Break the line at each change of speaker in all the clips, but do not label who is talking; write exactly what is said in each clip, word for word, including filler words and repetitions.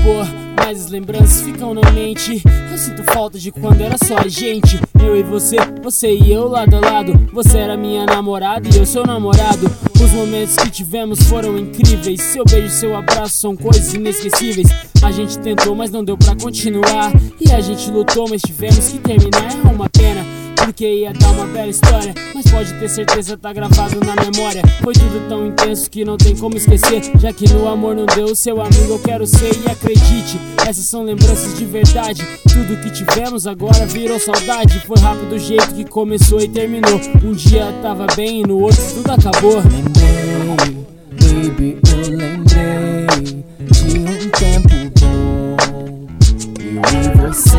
acabou, mas as lembranças ficam na mente. Eu sinto falta de quando era só a gente, eu e você, você e eu lado a lado. Você era minha namorada e eu seu namorado. Os momentos que tivemos foram incríveis. Seu beijo e seu abraço são coisas inesquecíveis. A gente tentou, mas não deu pra continuar. E a gente lutou, mas tivemos que terminar. É uma pena, porque ia dar uma bela história, mas pode ter certeza tá gravado na memória. Foi tudo tão intenso que não tem como esquecer. Já que no amor não deu, seu amigo eu quero ser. E acredite, essas são lembranças de verdade. Tudo que tivemos agora virou saudade. Foi rápido o jeito que começou e terminou. Um dia tava bem e no outro tudo acabou.
Lembrei, baby, eu lembrei de um tempo bom, eu e você.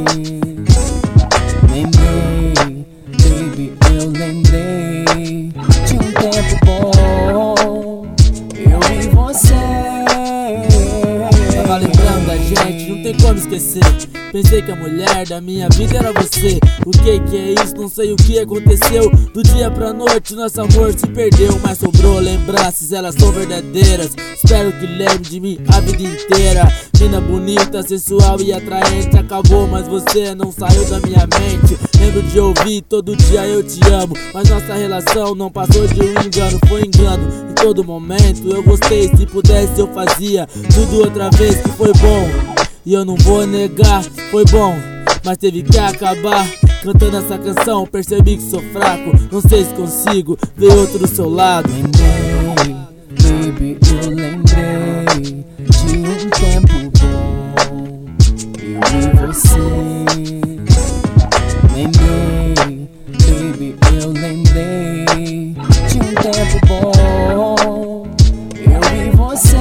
Lembrei, baby, eu lembrei de um tempo bom, eu e você.
Tava lembrando da gente, não tem como esquecer. Pensei que a mulher da minha vida era você. O que que é isso? Não sei o que aconteceu. Do dia pra noite nosso amor se perdeu, mas sobrou lembranças, elas são verdadeiras. Espero que lembre de mim a vida inteira. Mina bonita, sensual e atraente. Acabou, mas você não saiu da minha mente. Lembro de ouvir todo dia eu te amo, mas nossa relação não passou de um engano. Foi engano em todo momento. Eu gostei, se pudesse eu fazia tudo outra vez, que foi bom. E eu não vou negar, foi bom, mas teve que acabar. Cantando essa canção, percebi que sou fraco. Não sei se consigo ver outro do seu lado.
Lembrei, baby, eu lembrei de um tempo bom, eu e você. Lembrei, baby, eu lembrei de um tempo bom, eu e você.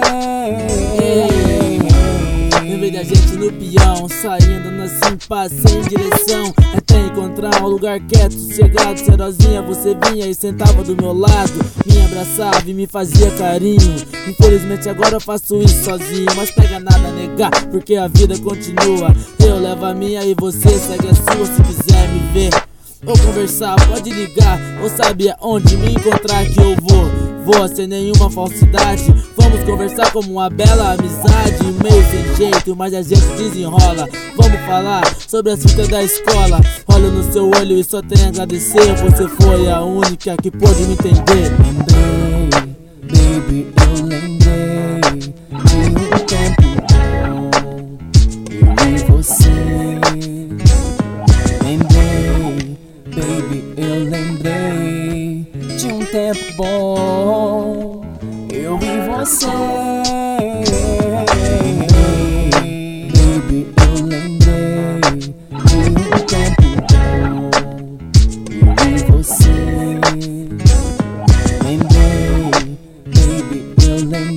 Lembrei da gente no peão, saindo assim, paz, sem direção, até encontrar um lugar quieto, sossegado, cheirosinha. Você vinha e sentava do meu lado, me abraçava e me fazia carinho. Infelizmente agora eu faço isso sozinho, mas pega nada a negar, porque a vida continua. Eu levo a minha e você segue a sua. Se quiser me ver ou conversar, pode ligar, ou sabe aonde me encontrar que eu vou. Vou sem nenhuma falsidade, vamos conversar como uma bela amizade. Meio sem jeito, mas a gente desenrola. Vamos falar sobre as fitas da escola. Olho no seu olho e só tenho a agradecer. Você foi a única que pôde me entender.
Lembrei, baby, eu lembrei de um tempo bom, eu e você. Lembrei, baby, eu lembrei de um tempo bom, eu e você. Baby, eu lembrei de um tempo bom, eu e você. Lembrei, baby, eu lembrei